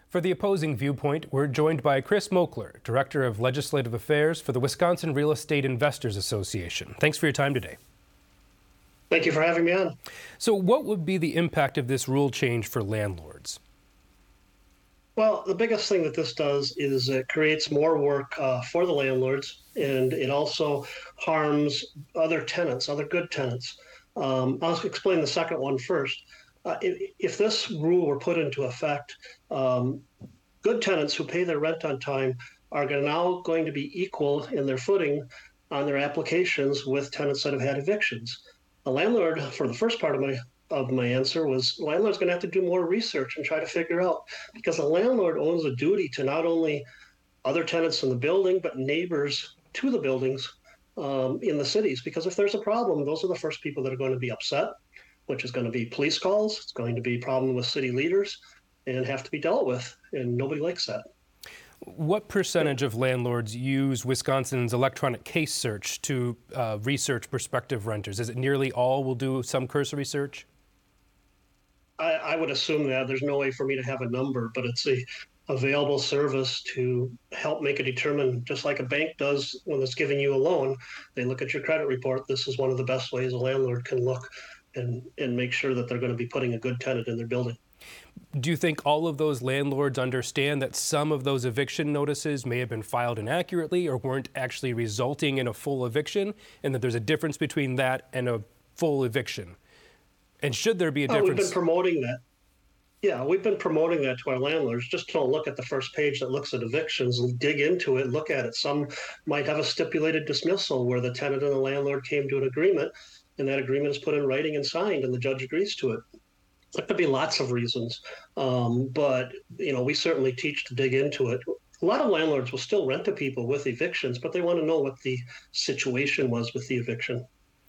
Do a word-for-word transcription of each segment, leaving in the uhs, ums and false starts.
For the opposing viewpoint, we're joined by Chris Moakler, Director of Legislative Affairs for the Wisconsin Real Estate Investors Association. Thanks for your time today. Thank you for having me on. So what would be the impact of this rule change for landlords? Well, the biggest thing that this does is it creates more work uh, for the landlords, and it also harms other tenants, other good tenants. Um, I'll explain the second one first. Uh, if, if this rule were put into effect, um, good tenants who pay their rent on time are gonna now going to be equal in their footing on their applications with tenants that have had evictions. The landlord, for the first part of my of my answer, was the landlord's gonna have to do more research and try to figure out, because the landlord owns a duty to not only other tenants in the building, but neighbors to the buildings um, in the cities. Because if there's a problem, those are the first people that are going to be upset, which is going to be police calls. It's going to be a problem with city leaders and have to be dealt with. And nobody likes that. What percentage of landlords use Wisconsin's electronic case search to uh, research prospective renters? Is it nearly all will do some cursory search? I, I would assume that. There's no way for me to have a number, but it's a available service to help make a determine, just like a bank does when it's giving you a loan. They look at your credit report. This is one of the best ways a landlord can look and, and make sure that they're going to be putting a good tenant in their building. Do you think all of those landlords understand that some of those eviction notices may have been filed inaccurately or weren't actually resulting in a full eviction, and that there's a difference between that and a full eviction? And should there be a difference? Oh, we've been promoting that. Yeah, we've been promoting that to our landlords. Just don't look at the first page that looks at evictions and dig into it, look at it. Some might have a stipulated dismissal where the tenant and the landlord came to an agreement, and that agreement is put in writing and signed, and the judge agrees to it. There could be lots of reasons, um, but you know, we certainly teach to dig into it. A lot of landlords will still rent to people with evictions, but they want to know what the situation was with the eviction.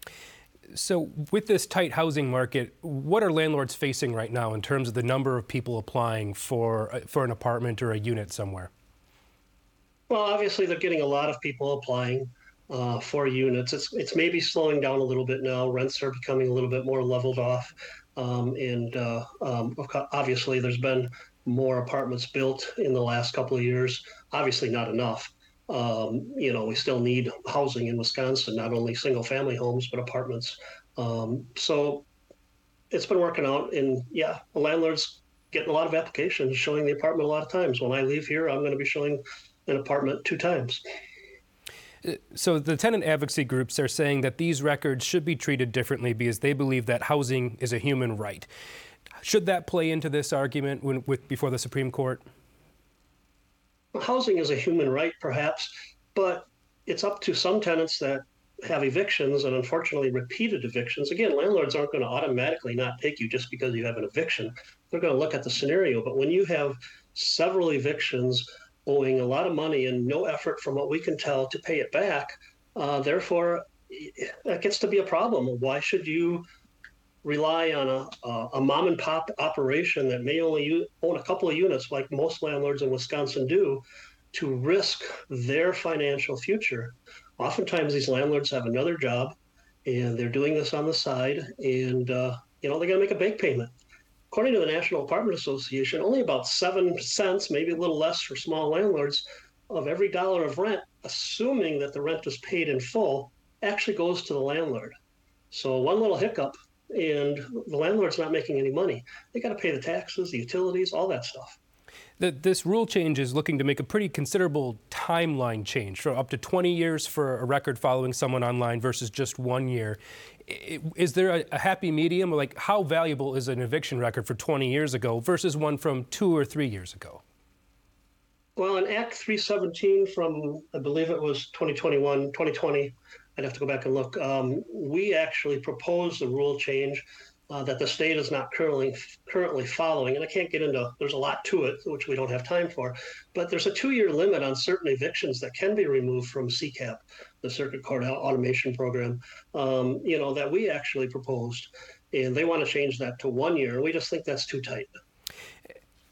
So with this tight housing market, what are landlords facing right now in terms of the number of people applying for for an apartment or a unit somewhere? Well, obviously they're getting a lot of people applying uh, for units. It's it's maybe slowing down a little bit now. Rents are becoming a little bit more leveled off, um, and uh, um, obviously there's been more apartments built in the last couple of years. Obviously not enough. Um, you know, we still need housing in Wisconsin, not only single family homes, but apartments. Um, so it's been working out, and yeah, the landlord's getting a lot of applications, showing the apartment a lot of times. When I leave here, I'm going to be showing an apartment two times. So the tenant advocacy groups are saying that these records should be treated differently because they believe that housing is a human right. Should that play into this argument when, with, before the Supreme Court? Housing is a human right, perhaps, but it's up to some tenants that have evictions, and unfortunately repeated evictions. Again, landlords aren't going to automatically not take you just because you have an eviction. They're going to look at the scenario. But when you have several evictions owing a lot of money and no effort from what we can tell to pay it back, uh, therefore, that gets to be a problem. Why should you rely on a, a, a mom and pop operation that may only own a couple of units, like most landlords in Wisconsin do, to risk their financial future? Oftentimes these landlords have another job and they're doing this on the side, and uh, you know, they're gonna make a bank payment. According to the National Apartment Association, only about seven cents, maybe a little less for small landlords, of every dollar of rent, assuming that the rent is paid in full, actually goes to the landlord. So one little hiccup and the landlord's not making any money. They got to pay the taxes, the utilities, all that stuff. The, this rule change is looking to make a pretty considerable timeline change, for up to twenty years for a record following someone online versus just one year. Is there a, a happy medium? Like, how valuable is an eviction record for twenty years ago versus one from two or three years ago? Well, in Act three seventeen from, I believe it was twenty twenty-one, twenty twenty, I'd have to go back and look. Um, we actually proposed a rule change uh, that the state is not currently currently following, and I can't get into. There's a lot to it, which we don't have time for. But there's a two-year limit on certain evictions that can be removed from C CAP, the Circuit Court Automation Program. Um, you know, that we actually proposed, and they want to change that to one year. We just think that's too tight.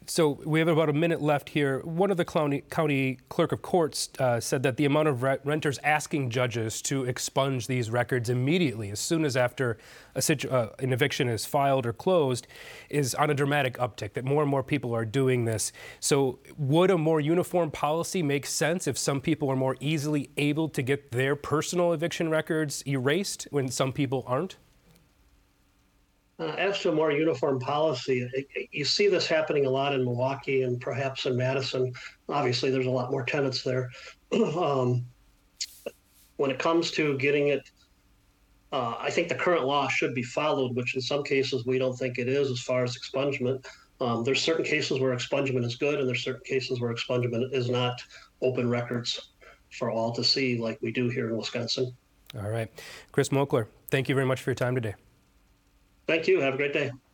So we have about a minute left here. One of the county, county clerk of courts uh, said that the amount of re- renters asking judges to expunge these records immediately, as soon as after a situ- uh, an eviction is filed or closed, is on a dramatic uptick, that more and more people are doing this. So would a more uniform policy make sense if some people are more easily able to get their personal eviction records erased when some people aren't? Uh, as to a more uniform policy, it, it, you see this happening a lot in Milwaukee and perhaps in Madison. Obviously, there's a lot more tenants there. um, when it comes to getting it, uh, I think the current law should be followed, which in some cases we don't think it is as far as expungement. Um, there's certain cases where expungement is good, and there's certain cases where expungement is not open records for all to see, like we do here in Wisconsin. All right. Chris Moakler, thank you very much for your time today. Thank you. Have a great day.